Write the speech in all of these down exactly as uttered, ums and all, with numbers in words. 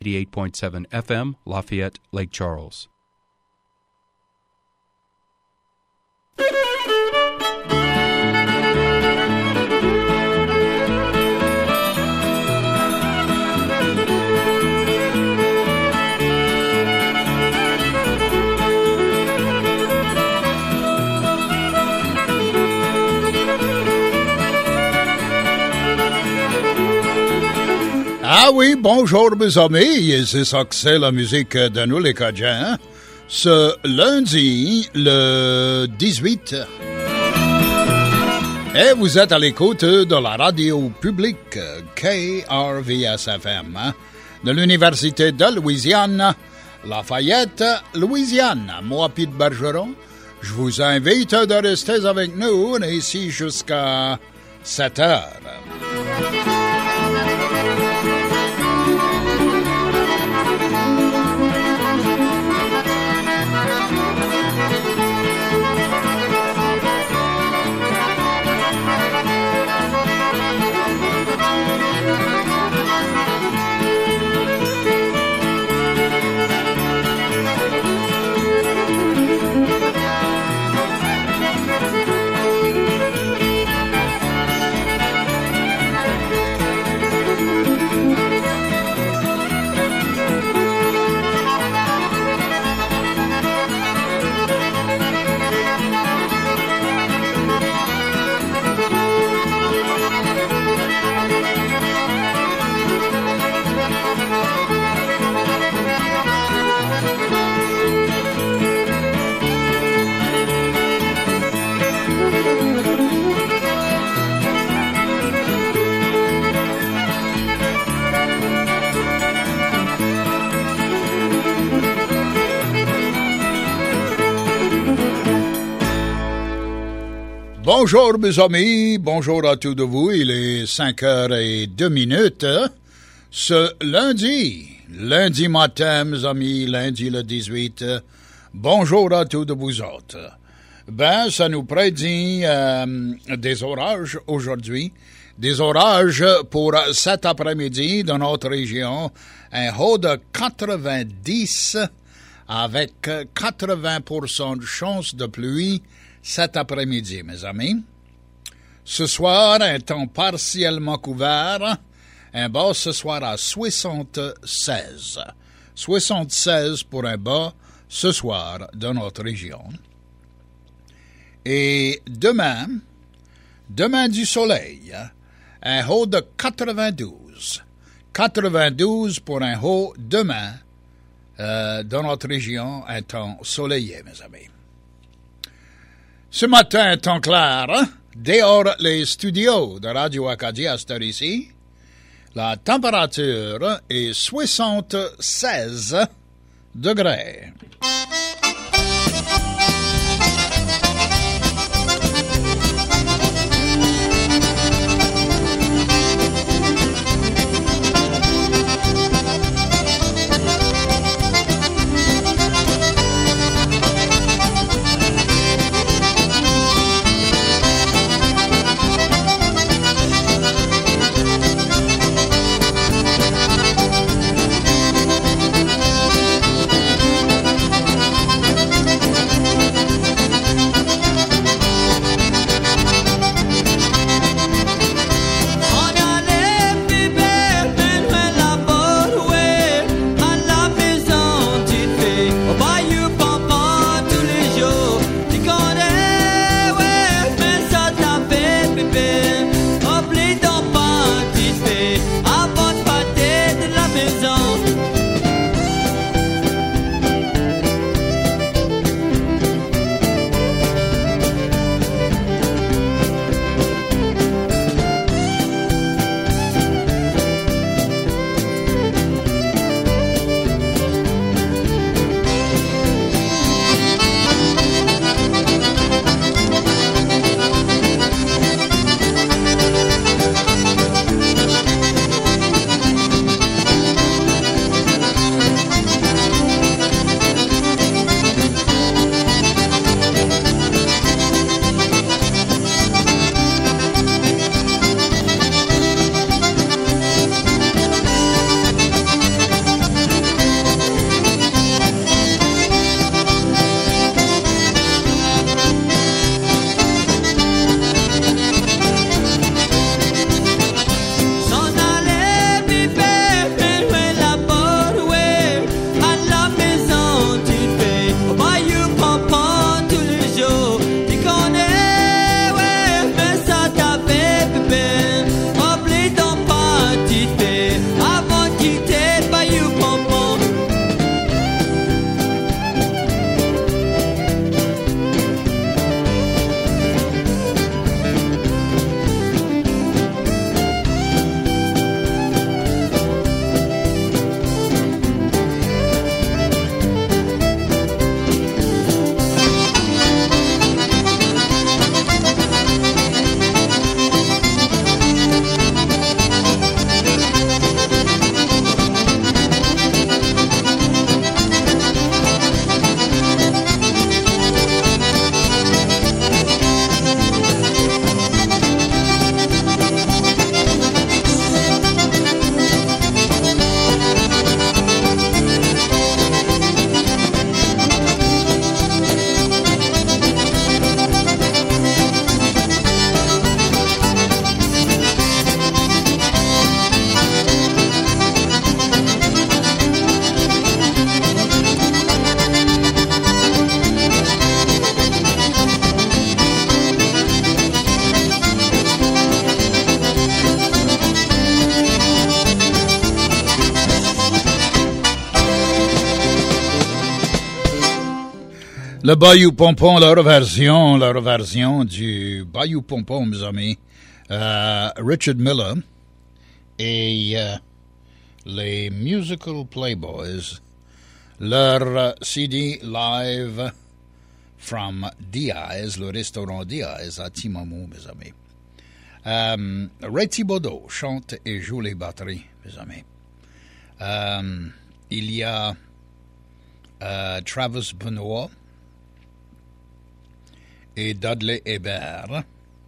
eighty-eight point seven F M, Lafayette, Lake Charles. Ah oui, bonjour mes amis, c'est ça que c'est la musique de nous les Cajuns. Ce lundi, le dix-huit, et vous êtes à l'écoute de la radio publique K R V S F M de l'Université de Louisiane, Lafayette, Louisiane. Moi, Pete Bergeron, je vous invite de rester avec nous ici jusqu'à sept heures. Bonjour mes amis, bonjour à tous de vous, il est cinq heures et deux minutes. Ce lundi, lundi matin mes amis, lundi le dix-huit, bonjour à tous de vous autres. Ben, ça nous prédit euh, des orages aujourd'hui, des orages pour cet après-midi dans notre région, un haut de quatre-vingt-dix avec quatre-vingts pour cent de chance de pluie cet après-midi, mes amis. Ce soir, un temps partiellement couvert. Un bas ce soir à soixante-seize. soixante-seize pour un bas ce soir dans notre région. Et demain, demain du soleil, un haut de quatre-vingt-douze. quatre-vingt-douze pour un haut demain euh, dans notre région, un temps soleillé, mes amis. Ce matin, temps clair, hein? Dehors les studios de Radio Acadie à cette heure ici, la température est soixante-seize degrés. Le Bayou Pompon, leur version, leur version du Bayou Pompon, mes amis. Euh, Richard Miller et euh, les Musical Playboys, leur C D live from Diaz, le restaurant Diaz à Timamou, mes amis. Euh, Ray Thibodeau chante et joue les batteries, mes amis. Euh, il y a euh, Travis Benoit et Dudley Hébert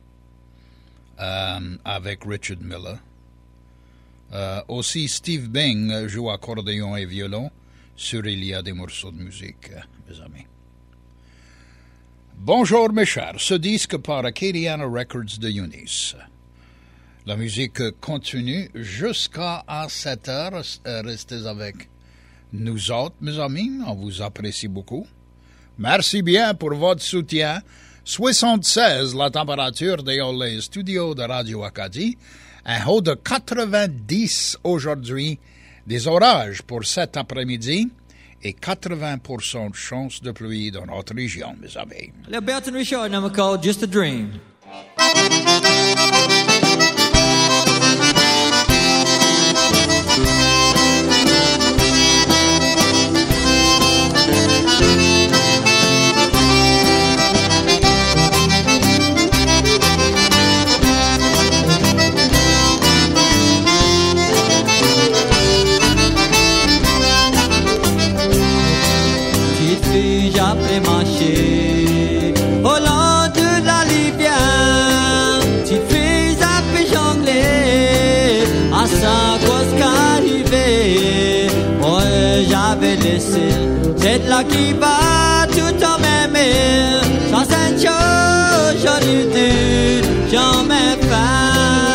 euh, avec Richard Miller. Euh, aussi, Steve Bing joue accordéon et violon sur Il y a des morceaux de musique, mes amis. Bonjour, mes chers. Ce disque par Acadiana Records de Eunice. La musique continue jusqu'à sept heures. Restez avec nous autres, mes amis. On vous apprécie beaucoup. Merci bien pour votre soutien. soixante-seize, la température dans les studios de Radio Acadie. Un haut de quatre-vingt-dix aujourd'hui. Des orages pour cet après-midi. Et quatre-vingts pour cent de chance de pluie dans notre région, mes amis. Le Berton Richard number called Just a Dream. J'appelais marcher au long de la rivière. Petite fille j'appelais jongler à sa cause qu'arrivée. Moi j'avais laissé cette là qui va tout en m'aimer. Sans cette chose j'aurais dû jamais faire.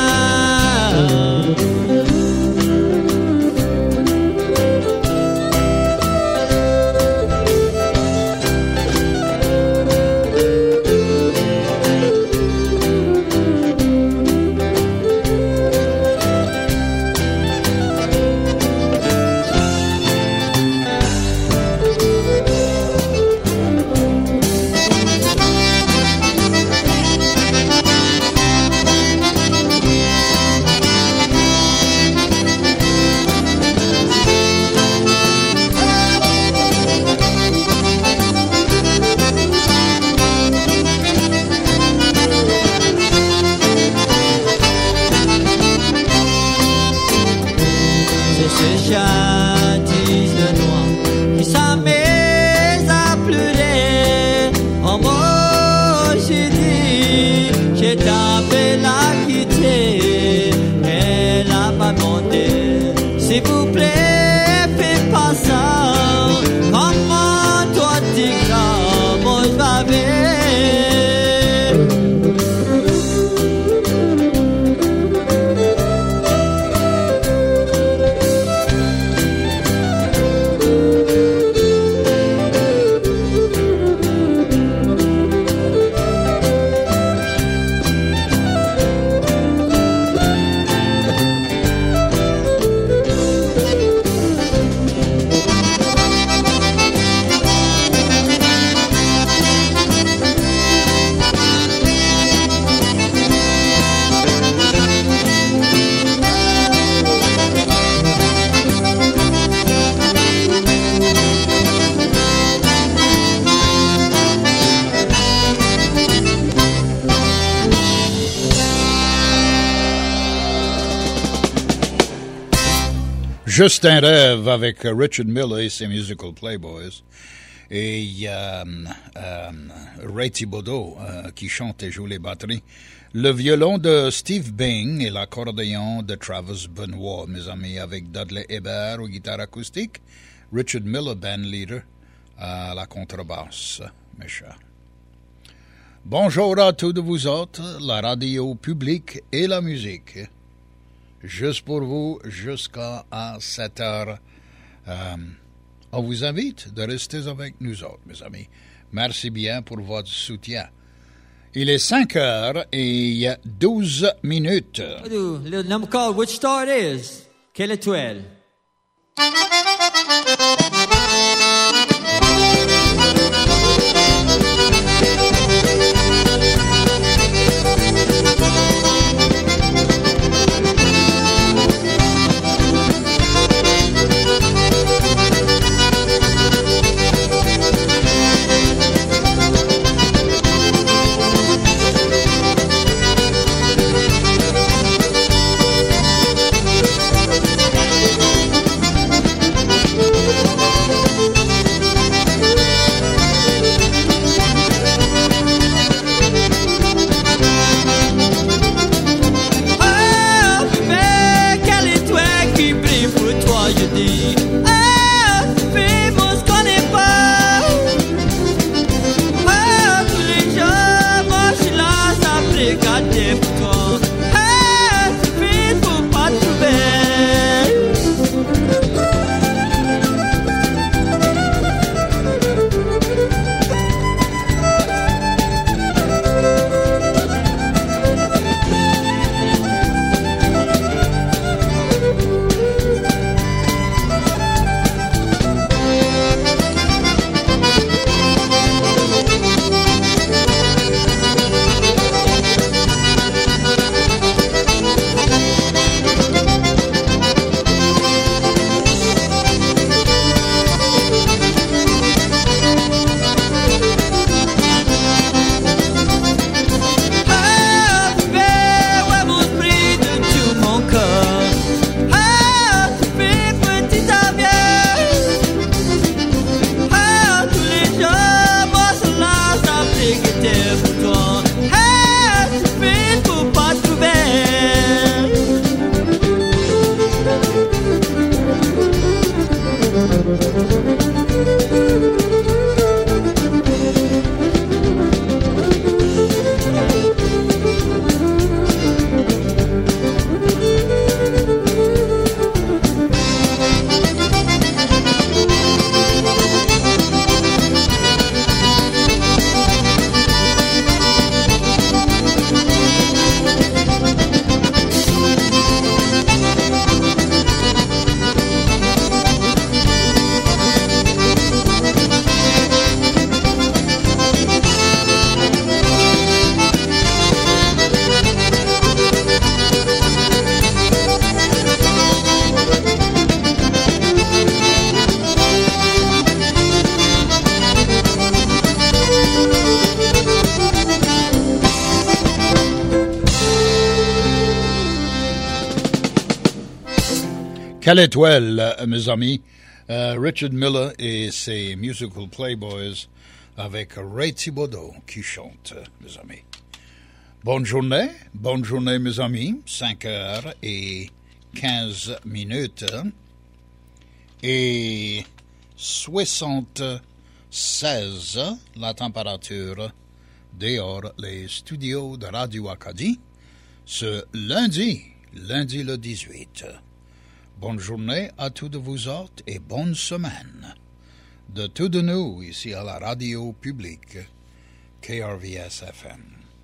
Juste un rêve avec Richard Miller et ses Musical Playboys. Et euh, euh, Ray Thibodeau euh, qui chante et joue les batteries. Le violon de Steve Bing et l'accordéon de Travis Benoit, mes amis, avec Dudley Hébert aux guitares acoustiques. Richard Miller, band leader, à la contrebasse, mes chers. Bonjour à tous de vous autres, la radio publique et la musique. Juste pour vous, jusqu'à sept heures. Euh, on vous invite de rester avec nous autres, mes amis. Merci bien pour votre soutien. Il est cinq heures et douze minutes. Le number called Which Star It Is. Quelle étoile? Quelle étoile, mes amis. Uh, Richard Miller et ses Musical Playboys avec Ray Thibodeau qui chante, mes amis. Bonne journée, bonne journée, mes amis. cinq heures et quinze minutes. Et soixante-seize la température dehors les studios de Radio Acadie ce lundi, lundi le dix-huit. Bonne journée à tous de vous autres et bonne semaine de tous de nous ici à la radio publique K R V S F M.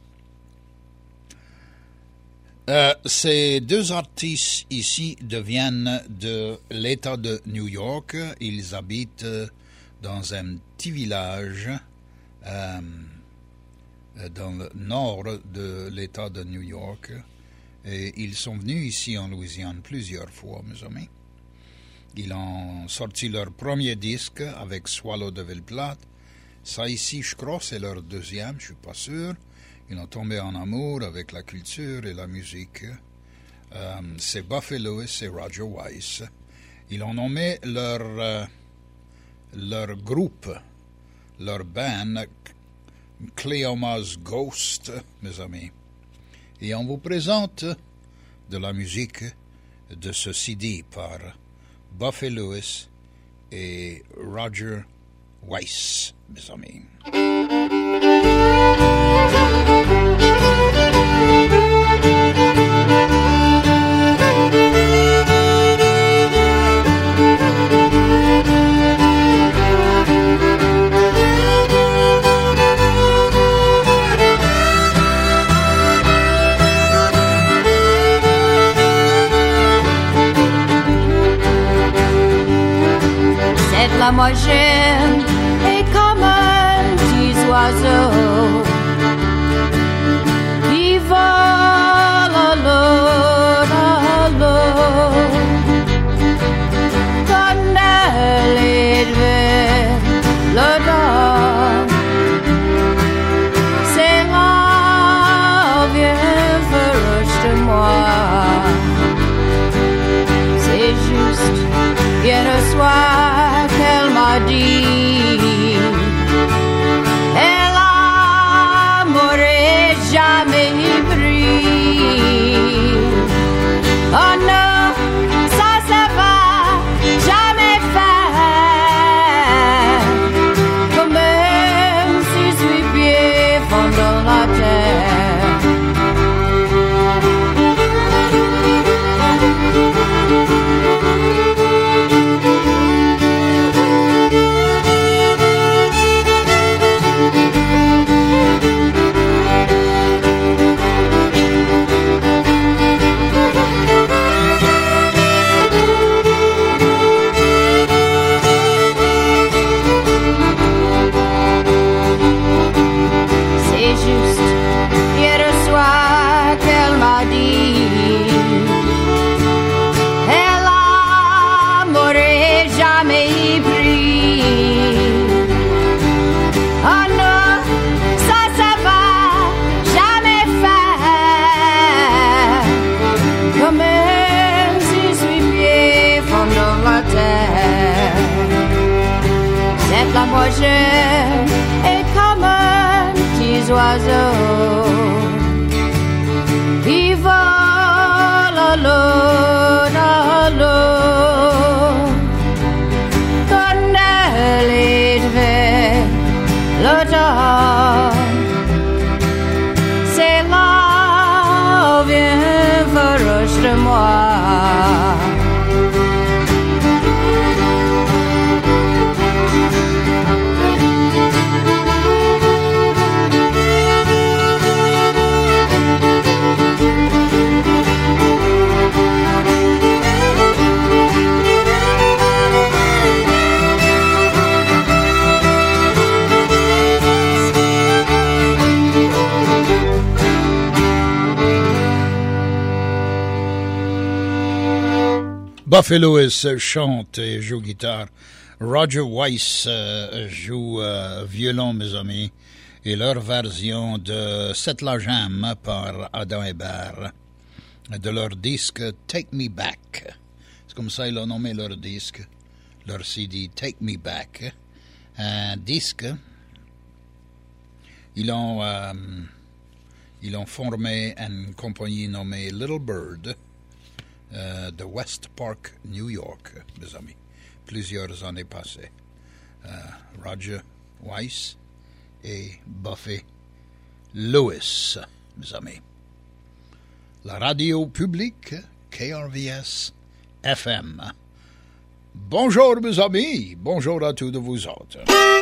Euh, ces deux artistes ici deviennent de l'État de New York. Ils habitent dans un petit village euh, dans le nord de l'État de New York. Et ils sont venus ici en Louisiane plusieurs fois, mes amis. Ils ont sorti leur premier disque avec Swallow de Ville-Plate. Ça ici, je crois, c'est leur deuxième, je suis pas sûr. Ils ont tombé en amour avec la culture et la musique. Euh, c'est Buffy Lewis et Roger Weiss. Ils ont nommé leur, euh, leur groupe, leur band, Cleoma's Ghost, mes amis. Et on vous présente de la musique de ce C D par Buffy Lewis et Roger Weiss, mes amis. La moyenne est comme un petit oiseau qui vole à l'eau, à l'eau. Quand elle est vers le dos, c'est la vieille farouche de moi. C'est juste hier soir qu'elle m'a dit, et l'amour est jamais pris. Oh non, ça, ça va jamais faire, quand même si je suis pieds fond dans la terre. La moyenne est comme un petit oiseau qui vole à l'eau, à l'eau. Quand elle est vers l'automne, c'est la vieille farouche de moi. Buffy Lewis chante et joue guitare. Roger Weiss euh, joue euh, violon, mes amis. Et leur version de Cette la Jam par Adam Hébert de leur disque Take Me Back. C'est comme ça ils ont nommé leur disque, leur C D, Take Me Back. Un disque. Ils ont, euh, ils ont formé une compagnie nommée Little Bird euh, de West Park, New York, mes amis. Plusieurs années passées. Euh, Roger Weiss et Buffy Lewis, mes amis. La radio publique, K R V S F M. Bonjour, mes amis. Bonjour à tous de vous autres.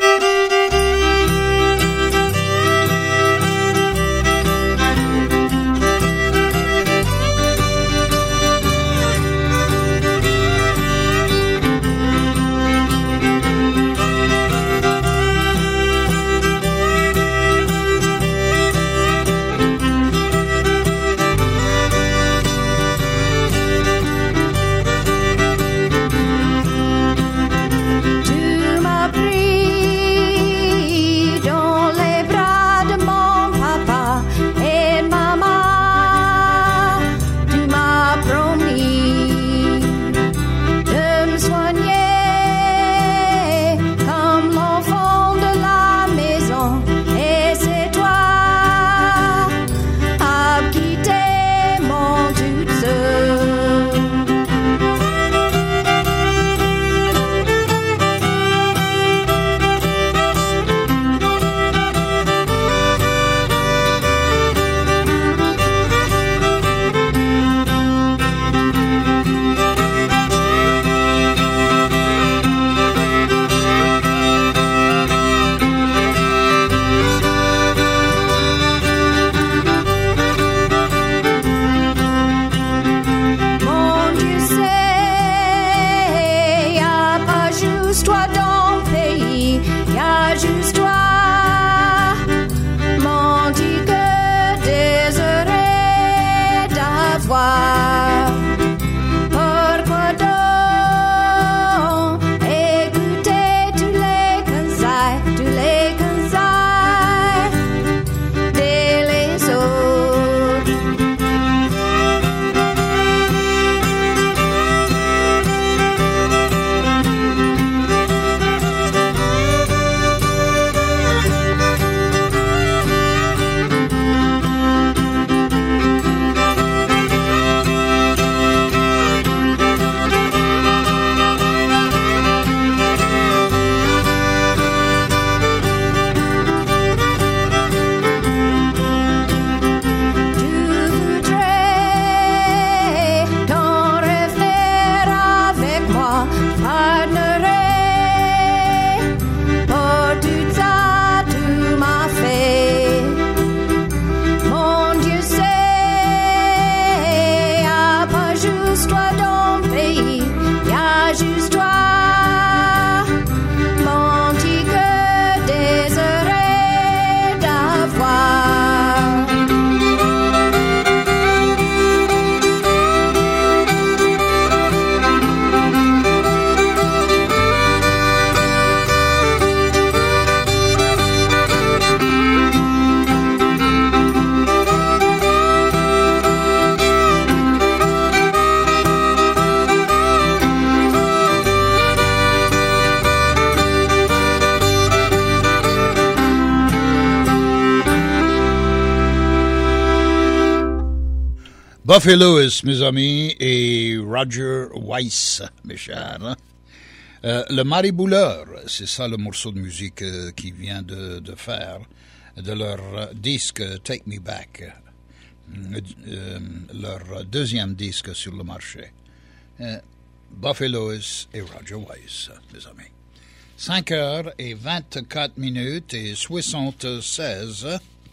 Buffy Lewis, mes amis, et Roger Weiss, mes chers. Hein? Euh, le Maribouleur, c'est ça le morceau de musique euh, qui vient de, de faire, de leur disque Take Me Back, euh, euh, leur deuxième disque sur le marché. Euh, Buffy Lewis et Roger Weiss, mes amis. cinq heures et vingt-quatre minutes et soixante-seize.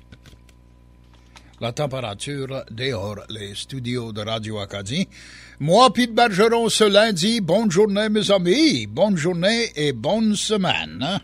La température dehors, les studios de Radio Acadie. Moi, Pete Bergeron, ce lundi, bonne journée, mes amis. Bonne journée et bonne semaine.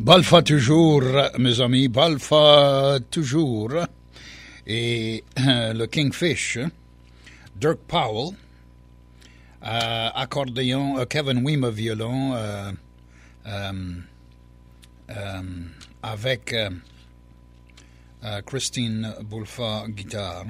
Balfa toujours, mes amis, Balfa toujours. Et euh, le Kingfish, Dirk Powell, euh, accordéon, euh, Kevin Weemer violon, euh, euh, euh, avec euh, euh, Christine Bulfa guitare.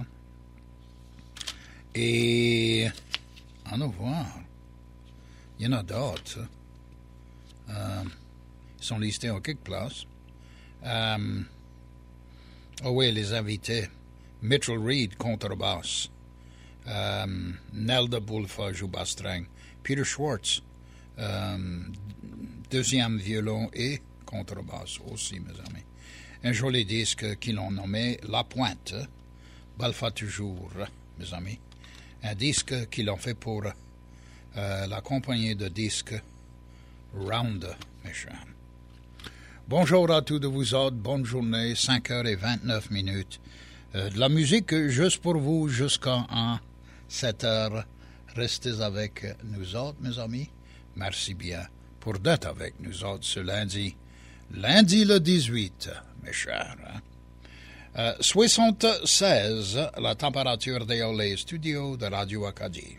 Et on va voir. Il y en a d'autres. Euh, ils sont listés en quelque place. Euh, oh oui, les invités. Mitchell Reed, contrebasse. Euh, Nelda Bulfa, joue basse string. Peter Schwartz, euh, deuxième violon et contrebasse aussi, mes amis. Un joli disque qu'ils ont nommé La Pointe. Balfa toujours, mes amis. Un disque qu'ils ont fait pour euh, la compagnie de disques Round, mes chers. Bonjour à tous de vous autres, bonne journée, cinq heures vingt-neuf minutes. Euh, de la musique juste pour vous jusqu'à sept heures. Restez avec nous autres, mes amis. Merci bien pour d'être avec nous autres ce lundi. Lundi le dix-huit, mes chers. Hein? Euh, soixante-seize, la température dans les studios de Radio Acadie.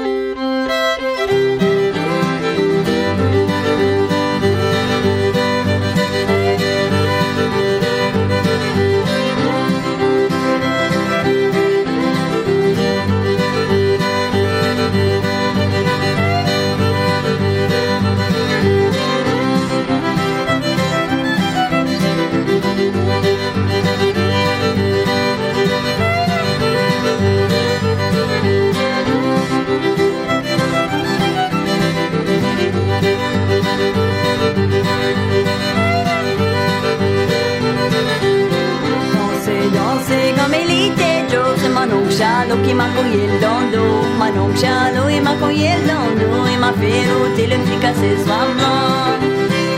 Shallow che ma cogliendo, ma non shallow e ma cogliendo, e ma vero te le fica se swamno.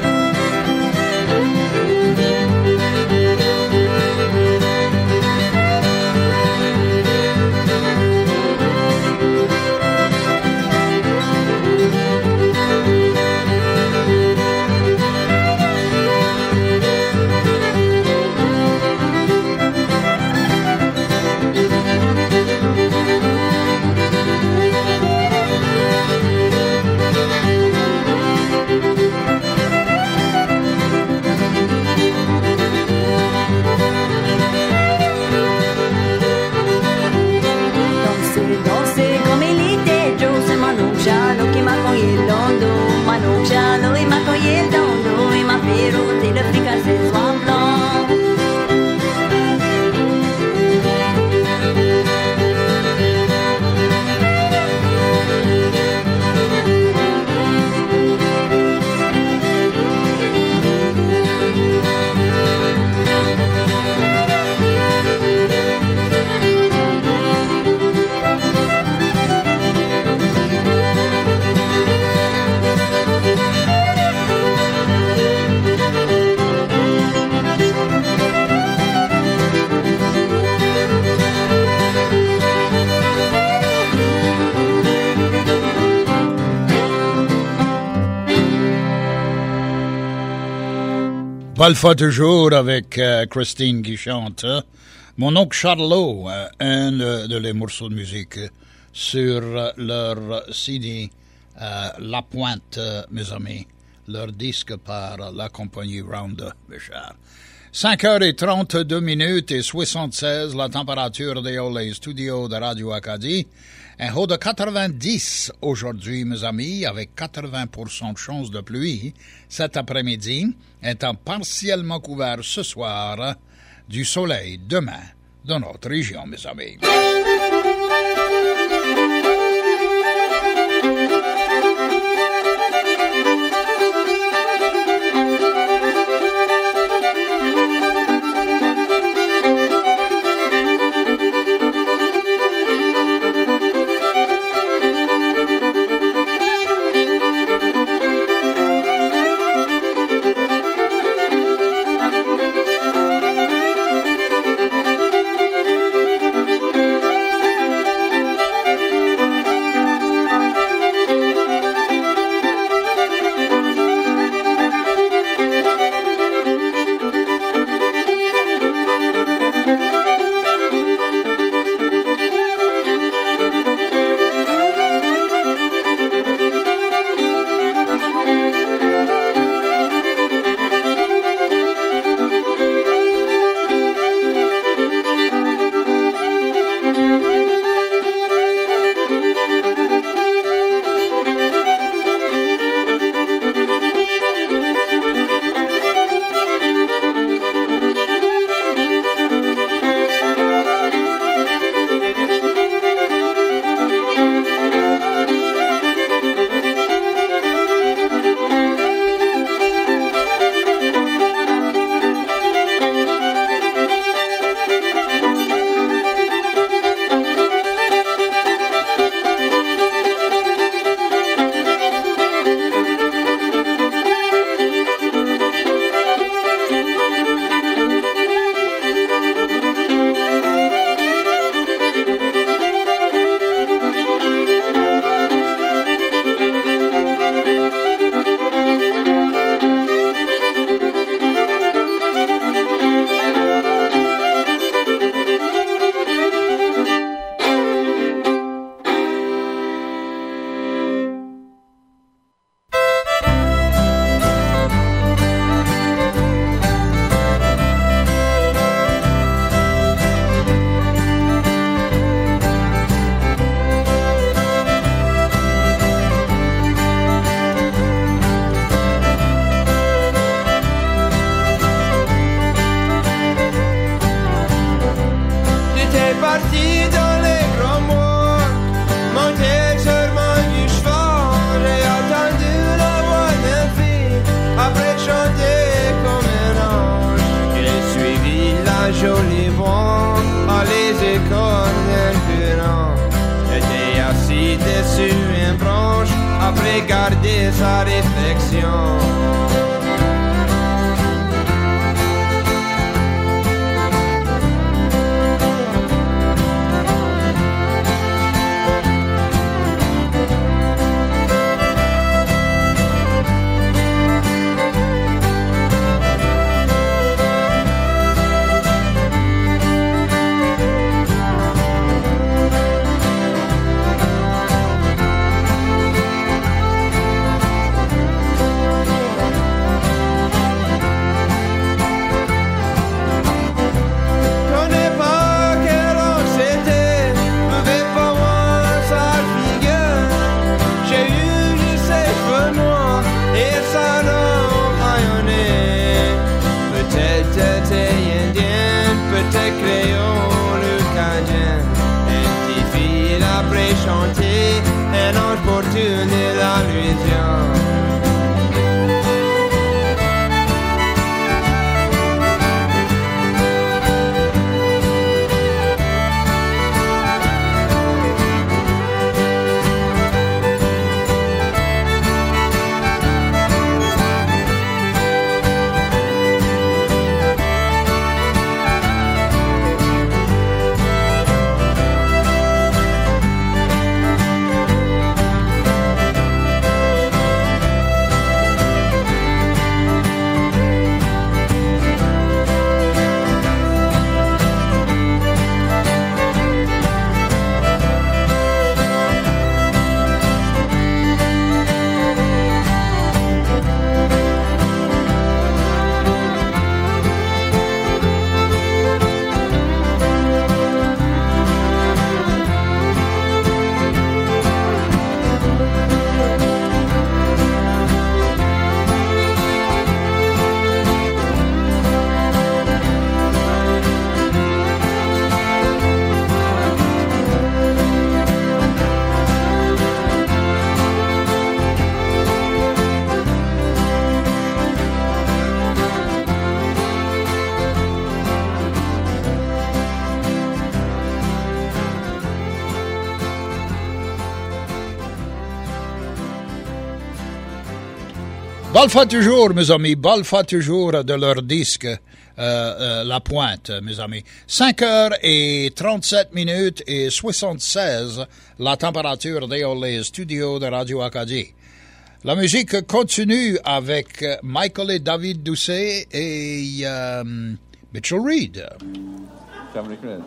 Balfa toujours avec euh, Christine qui chante. Mon oncle Charlot, euh, un de, de les morceaux de musique sur euh, leur C D euh, La Pointe, euh, mes amis, leur disque par la compagnie Round, mes chers. cinq heures trente-deux minutes et soixante-seize, la température dans les studios de Radio Acadie. Un haut de quatre-vingt-dix aujourd'hui, mes amis, avec quatre-vingts pour cent de chance de pluie cet après-midi, étant partiellement couvert ce soir, du soleil demain dans notre région, mes amis. parti dans les grands mois, monté sur mon cheval, j'ai attendu la voix d'une fille, après chanter comme un ange. J'ai suivi la jolie voix, à les écoles d'un courant. J'étais assis dessus une branche, après garder sa réflexion. Chanter un ange pour tourner la Louisiane. Balfa toujours, mes amis, Balfa toujours de leur disque, euh, euh, La Pointe, mes amis. cinq heures et trente-sept minutes et soixante-seize, la température dans les studios de Radio Acadie. La musique continue avec Michael et David Doucet et euh, Mitchell Reed. Dominic Reed.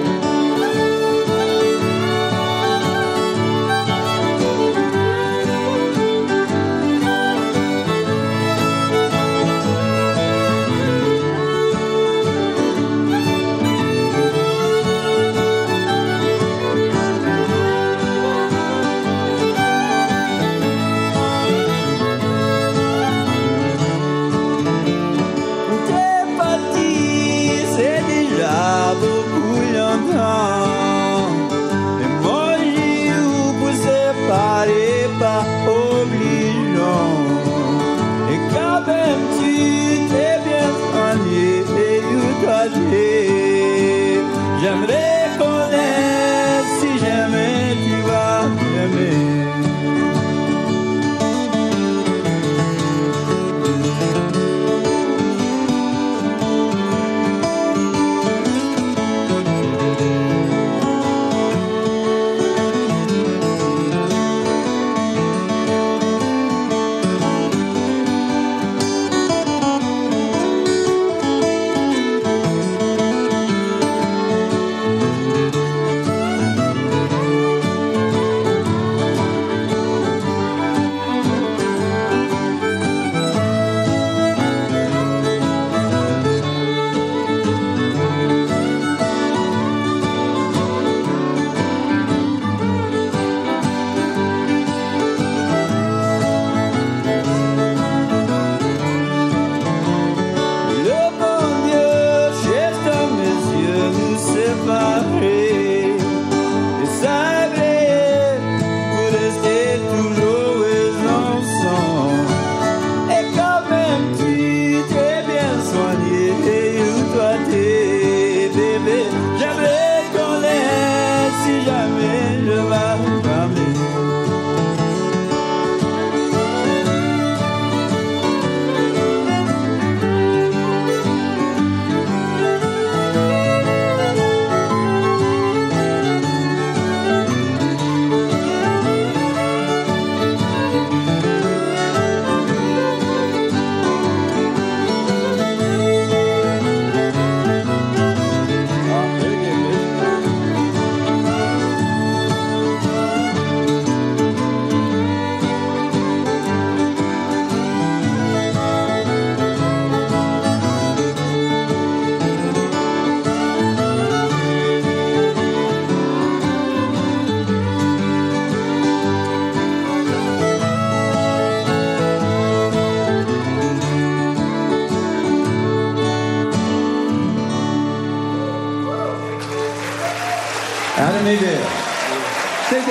Thank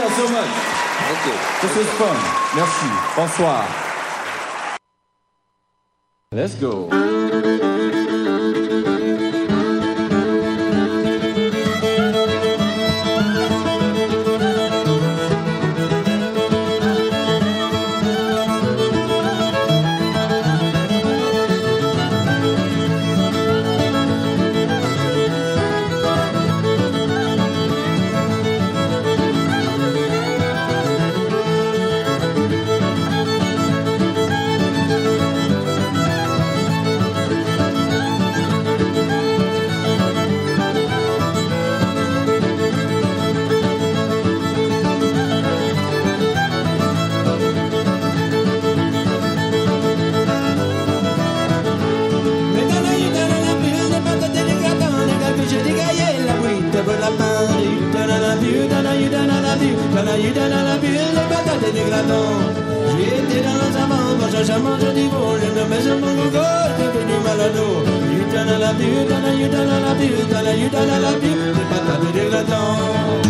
y'all so much. Thank you. This was fun. Merci. Bonsoir. Let's go. J'étais dans la savane, moi cherchais à manger du veau. Je me mets sur mon gogo, j'ai fait du malado. You donne à la vie, you donne à you donne à la vie, you donne à you donne à la vie. Les patates dégradants.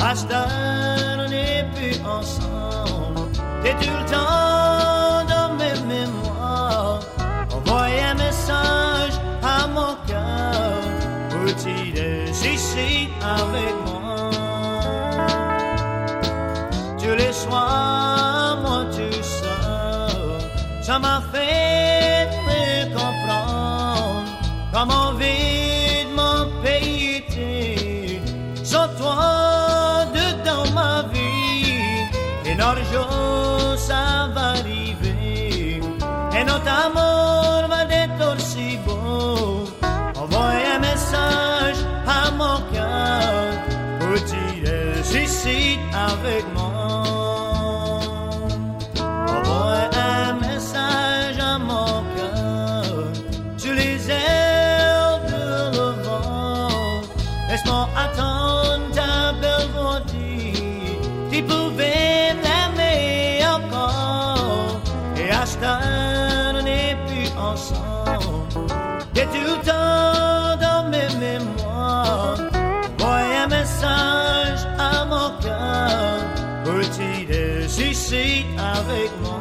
À cette heure, on n'est plus ensemble. T'es tout le temps dans mes mémoires. Envoie un message à mon cœur. Peux-tu rester ici avec moi? Tous les soirs, moi tout seul. Ça m'a fait me comprendre comment vide mon pays était. Sans toi dedans ma vie. Et notre jour ça va arriver. Et notre amour va être aussi beau. Envoie un message à mon cœur. Peux-tu rester ici avec moi? Envoie un message à mon cœur. Sur les ailes de le vent. Laisse-moi attendre ta belle beauté. Tu pouvais m'aimer encore. Et à cette heure, on n'est plus ensemble. T'es tout le temps dans mes mémoires. Envoie un message à mon cœur. Peux-tu rester ici avec moi?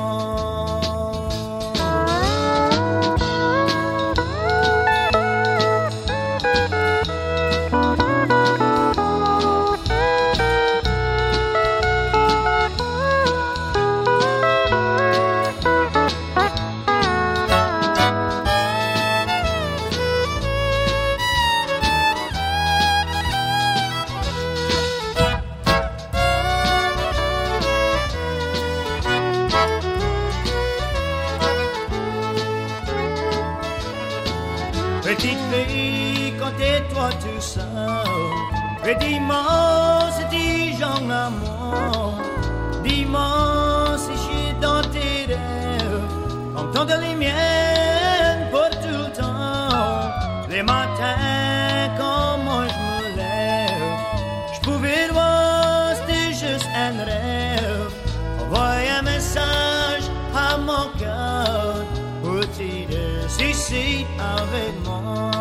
Petite fille, quand t'es toi tout seul, et dis-moi si tu j'en amour, dis-moi si je suis dans tes rêves, comme tant de les miennes pour tout le temps. Les matins, quand moi je me lève, je pouvais voir c'était juste un rêve. Envoie un message à mon cœur. Peux-tu rester ici avec moi?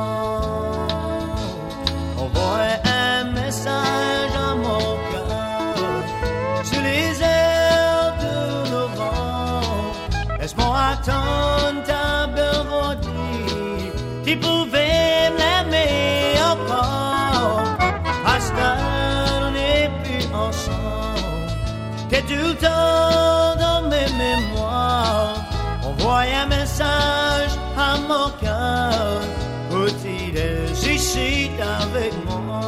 Envoie un message à mon cœur. Sur les ailes de le vent. Laisse-moi attendre ta belle beauté. Tu pouvais m'aimer encore. À cette heure, on n'est plus ensemble. T'es tout le temps dans mes mémoires. Envoie un message à mon cœur. Peux-tu rester ici avec moi?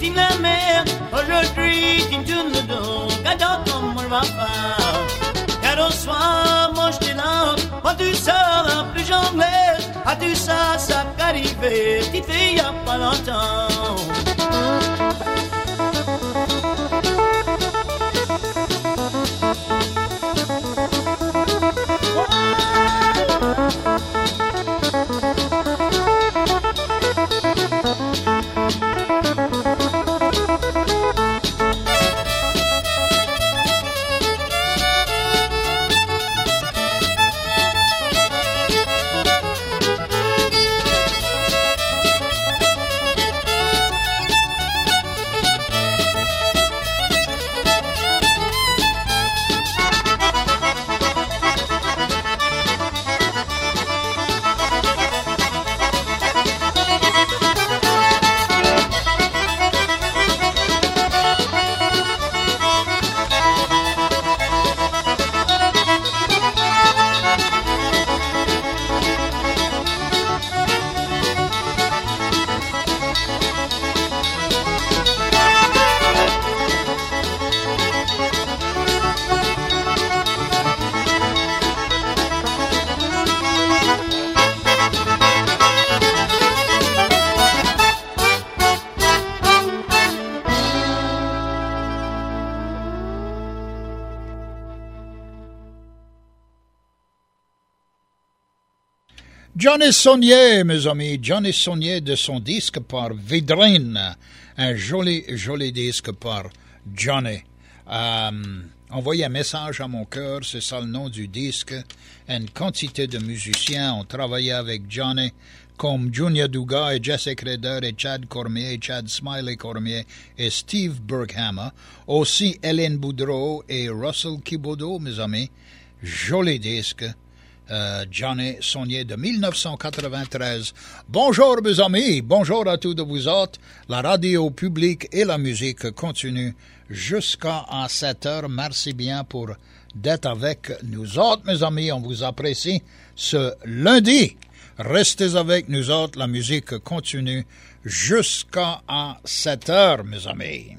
Tim la mer, aujourd'hui, Tim tourne le dos, regarde comme on va faire. Car au soir, moi je t'ai là, moi tu sors, plus j'anglais, ah tu ça, ça qu'arrivé, petite fille, y'a pas longtemps. Johnny Saunier, mes amis, Johnny Saunier de son disque par Vidrine, un joli, joli disque par Johnny. Euh, envoyez un message à mon cœur, c'est ça le nom du disque. Une quantité de musiciens ont travaillé avec Johnny, comme Junior Dugas et Jesse Creder et Chad Cormier, Chad Smiley Cormier et Steve Berghammer. Aussi Hélène Boudreau et Russell Kibodo, mes amis. Joli disque. Euh, Johnny Saunier de mille neuf cent quatre-vingt-treize. Bonjour mes amis, bonjour à tous de vous autres. La radio publique et la musique continuent jusqu'à sept heures. Merci bien pour d'être avec nous autres mes amis, on vous apprécie ce lundi. Restez avec nous autres, la musique continue jusqu'à sept heures mes amis.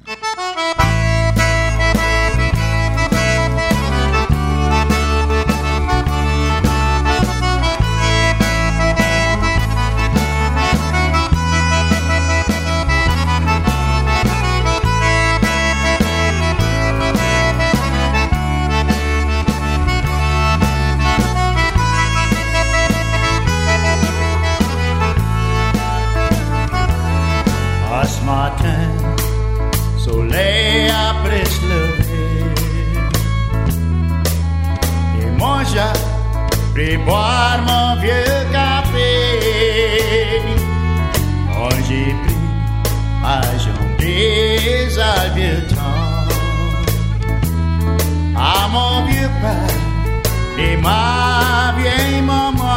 Ce matin, soleil après se lever, et moi j'ai pris boire mon vieux café. Oh, j'ai pris ma jambe des albietons à mon vieux père et ma vieille maman.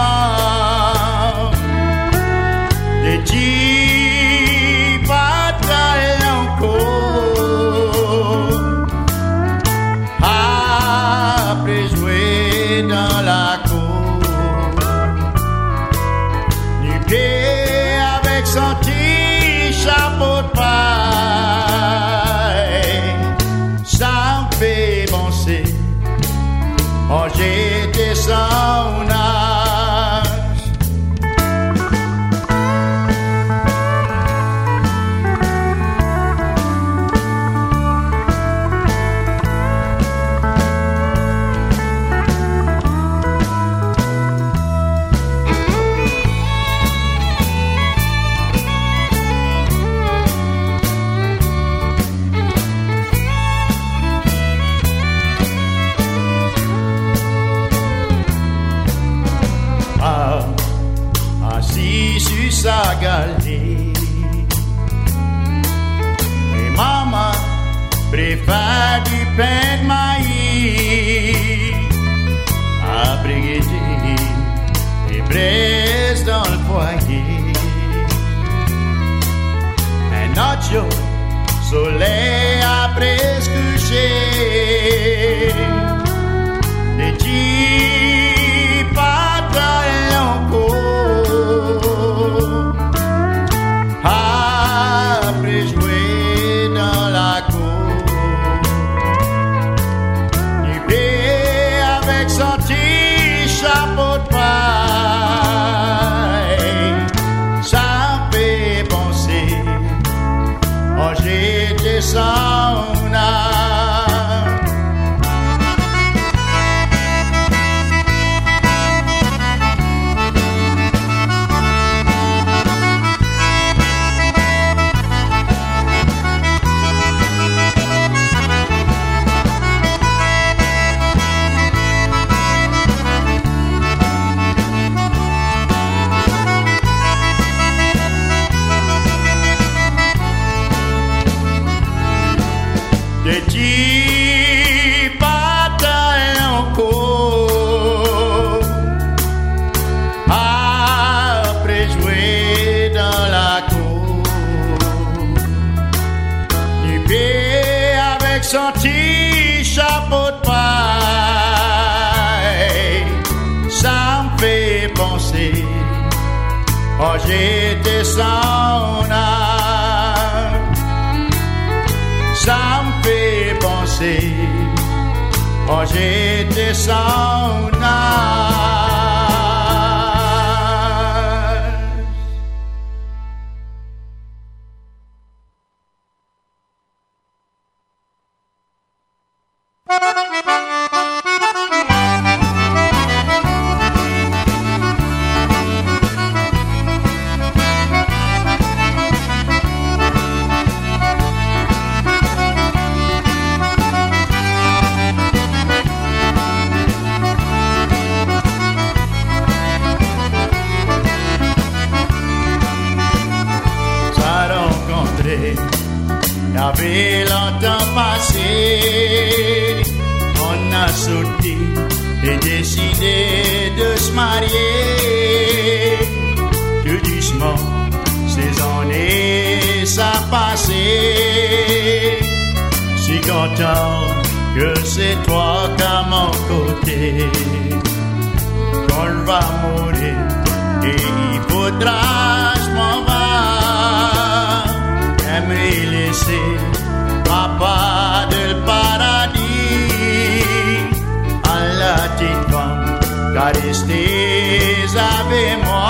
De après jouer dans la cour, nu pied avec son petit chapeau de paille, ça me fait penser, oh j'étais son âge. Sa galerie, et maman prépare du pain de maïs à briguer et braise dans le foyer. Un autre jour, soleil après se coucher, des jeeps pas dans l'enclos. Après jouer oh j'étais son âme. Ça me fait penser, oh j'étais son âme. Y'avait longtemps passé, on a sauté et décidé de se marier. Tout doucement, ces années, ça passait. Si content que c'est toi qu'à mon côté. Quand on va mourir et il faudra je m'en vais. J'aimerais laisser papa de le paradis à la petite femme, car rester avec moi.